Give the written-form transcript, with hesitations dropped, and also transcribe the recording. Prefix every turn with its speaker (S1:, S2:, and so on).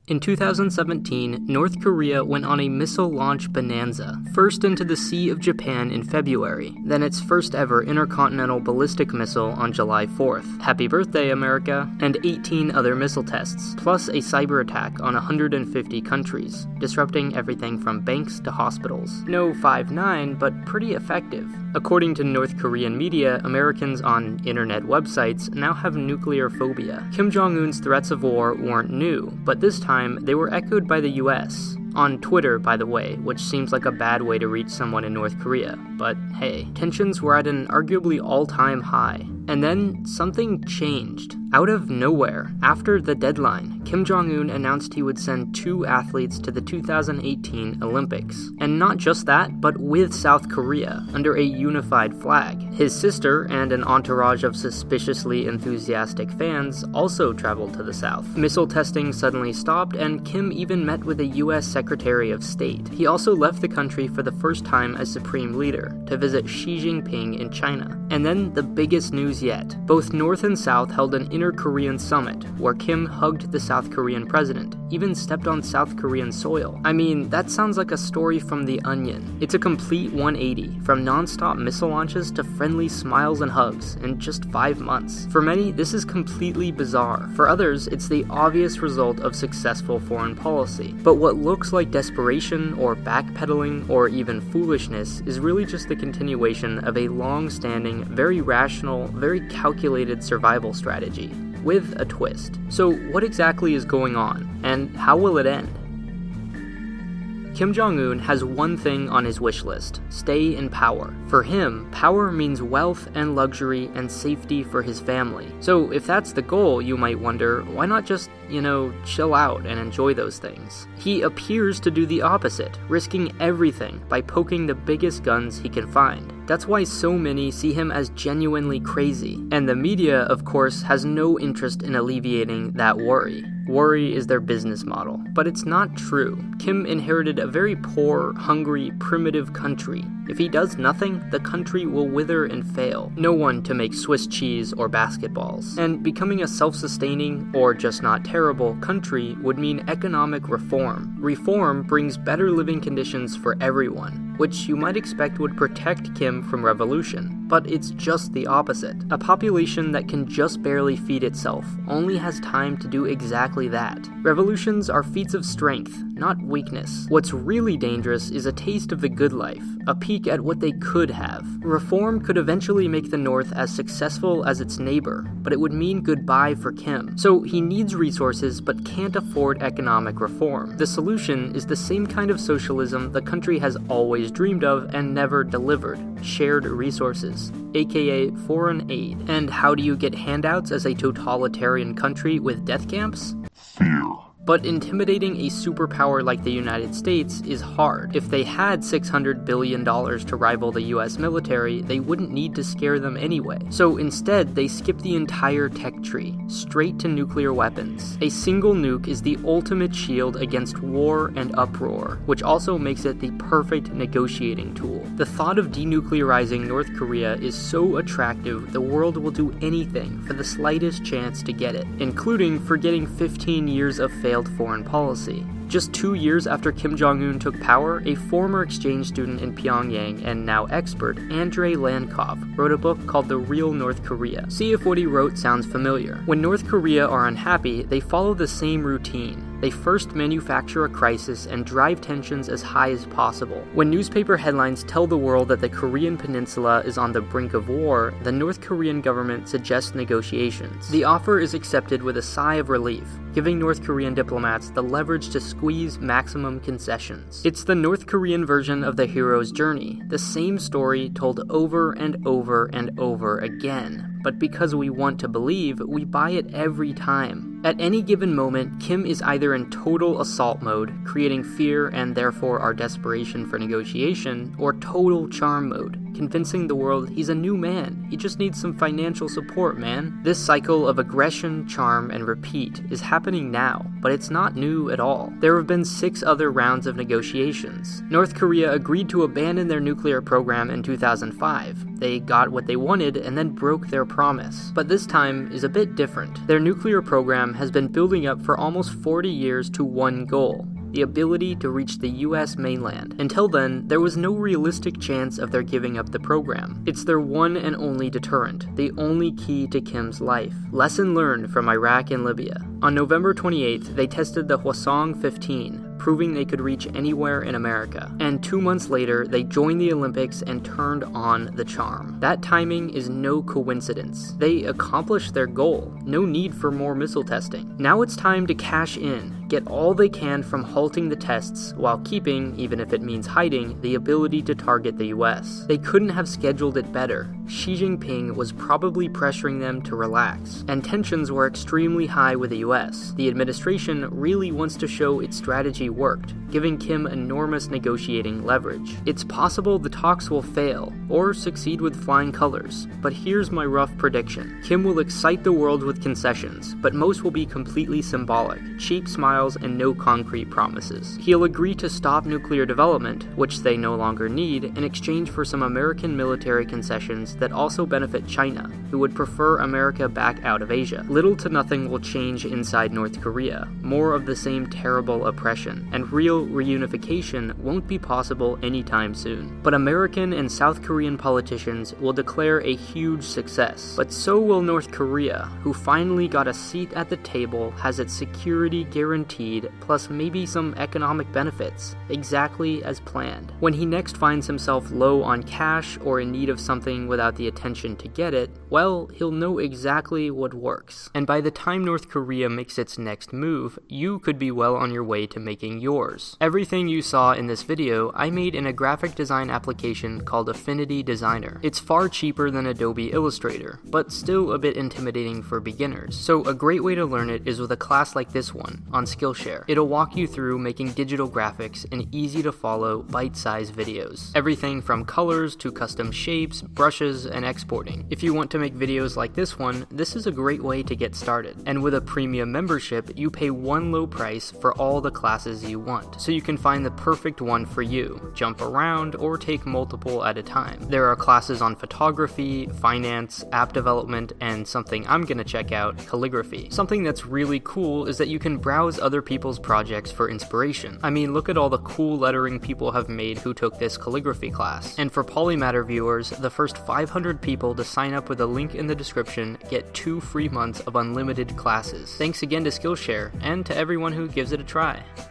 S1: In 2017, North Korea went on a missile launch bonanza, first into the Sea of Japan in February, then its first ever intercontinental ballistic missile on July 4th. Happy birthday, America! And 18 other missile tests, plus a cyber attack on 150 countries, disrupting everything from banks to hospitals. No 5-9, but pretty effective. According to North Korean media, Americans on internet websites now have nuclear phobia. Kim Jong-un's threats of war weren't new, but this time they were echoed by the US. On Twitter, by the way, which seems like a bad way to reach someone in North Korea. But hey, tensions were at an arguably all-time high. And then something changed. Out of nowhere, after the deadline, Kim Jong-un announced he would send 2 athletes to the 2018 Olympics. And not just that, but with South Korea, under a unified flag. His sister and an entourage of suspiciously enthusiastic fans also traveled to the south. Missile testing suddenly stopped, and Kim even met with a US Secretary of State. He also left the country for the first time as supreme leader, to visit Xi Jinping in China. And then the biggest news yet. Both North and South held an inter-Korean summit, where Kim hugged the South Korean president, even stepped on South Korean soil. I mean, that sounds like a story from The Onion. It's a complete 180, from non-stop missile launches to friendly smiles and hugs in just 5 months. For many, this is completely bizarre. For others, it's the obvious result of successful foreign policy. But what looks like desperation, or backpedaling, or even foolishness is really just the continuation of a long-standing, very rational, very calculated survival strategy, with a twist. So what exactly is going on, and how will it end? Kim Jong-un has one thing on his wish list: stay in power. For him, power means wealth and luxury and safety for his family. So if that's the goal, you might wonder, why not just, chill out and enjoy those things? He appears to do the opposite, risking everything by poking the biggest guns he can find. That's why so many see him as genuinely crazy. And the media, of course, has no interest in alleviating that worry. Worry is their business model. But it's not true. Kim inherited a very poor, hungry, primitive country. If he does nothing, the country will wither and fail. No one to make Swiss cheese or basketballs. And becoming a self-sustaining, or just not terrible, country would mean economic reform. Reform brings better living conditions for everyone, which you might expect would protect Kim from revolution. But it's just the opposite. A population that can just barely feed itself only has time to do exactly that. Revolutions are feats of strength, not weakness. What's really dangerous is a taste of the good life, a peek at what they could have. Reform could eventually make the North as successful as its neighbor, but it would mean goodbye for Kim. So he needs resources but can't afford economic reform. The solution is the same kind of socialism the country has always dreamed of and never delivered: shared resources, aka foreign aid. And how do you get handouts as a totalitarian country with death camps?
S2: Fear.
S1: But intimidating a superpower like the United States is hard. If they had $600 billion to rival the US military, they wouldn't need to scare them anyway. So instead, they skip the entire tech tree, straight to nuclear weapons. A single nuke is the ultimate shield against war and uproar, which also makes it the perfect negotiating tool. The thought of denuclearizing North Korea is so attractive, the world will do anything for the slightest chance to get it, including forgetting 15 years of failed foreign policy. Just 2 years after Kim Jong-un took power, a former exchange student in Pyongyang and now expert, Andrei Lankov, wrote a book called The Real North Korea. See if what he wrote sounds familiar. When North Korea are unhappy, they follow the same routine. They first manufacture a crisis and drive tensions as high as possible. When newspaper headlines tell the world that the Korean peninsula is on the brink of war, the North Korean government suggests negotiations. The offer is accepted with a sigh of relief, giving North Korean diplomats the leverage to squeeze maximum concessions. It's the North Korean version of the hero's journey, the same story told over and over and over again. But because we want to believe, we buy it every time. At any given moment, Kim is either in total assault mode, creating fear and therefore our desperation for negotiation, or total charm mode, convincing the world he's a new man. He just needs some financial support, man. This cycle of aggression, charm, and repeat is happening now, but it's not new at all. There have been 6 other rounds of negotiations. North Korea agreed to abandon their nuclear program in 2005. They got what they wanted and then broke their promise. But this time is a bit different. Their nuclear program has been building up for almost 40 years to one goal: the ability to reach the US mainland. Until then, there was no realistic chance of their giving up the program. It's their one and only deterrent, the only key to Kim's life. Lesson learned from Iraq and Libya. On November 28th, they tested the Hwasong-15, proving they could reach anywhere in America. And 2 months later, they joined the Olympics and turned on the charm. That timing is no coincidence. They accomplished their goal. No need for more missile testing. Now it's time to cash in, get all they can from halting the tests while keeping, even if it means hiding, the ability to target the US. They couldn't have scheduled it better. Xi Jinping was probably pressuring them to relax, and tensions were extremely high with the US. The administration really wants to show its strategy worked, giving Kim enormous negotiating leverage. It's possible the talks will fail, or succeed with flying colors, but here's my rough prediction. Kim will excite the world with concessions, but most will be completely symbolic, cheap smiles and no concrete promises. He'll agree to stop nuclear development, which they no longer need, in exchange for some American military concessions that also benefit China, who would prefer America back out of Asia. Little to nothing will change inside North Korea, more of the same terrible oppression, and real reunification won't be possible anytime soon. But American and South Korean politicians will declare a huge success, but so will North Korea, who finally got a seat at the table, has its security guaranteed, plus maybe some economic benefits, exactly as planned. When he next finds himself low on cash or in need of something without the attention to get it, well, he'll know exactly what works. And by the time North Korea makes its next move, you could be well on your way to making yours. Everything you saw in this video, I made in a graphic design application called Affinity Designer. It's far cheaper than Adobe Illustrator, but still a bit intimidating for beginners. So a great way to learn it is with a class like this one on Skillshare. It'll walk you through making digital graphics in easy to follow, bite-sized videos. Everything from colors to custom shapes, brushes, and exporting. If you want to make videos like this one, this is a great way to get started. And with a premium membership, you pay one low price for all the classes you want, so you can find the perfect one for you, jump around, or take multiple at a time. There are classes on photography, finance, app development, and something I'm gonna check out, calligraphy. Something that's really cool is that you can browse other people's projects for inspiration. I mean, look at all the cool lettering people have made who took this calligraphy class. And for Polymatter viewers, the first 500 people to sign up with a link in the description get 2 free months of unlimited classes. Thanks again to Skillshare, and to everyone who gives it a try.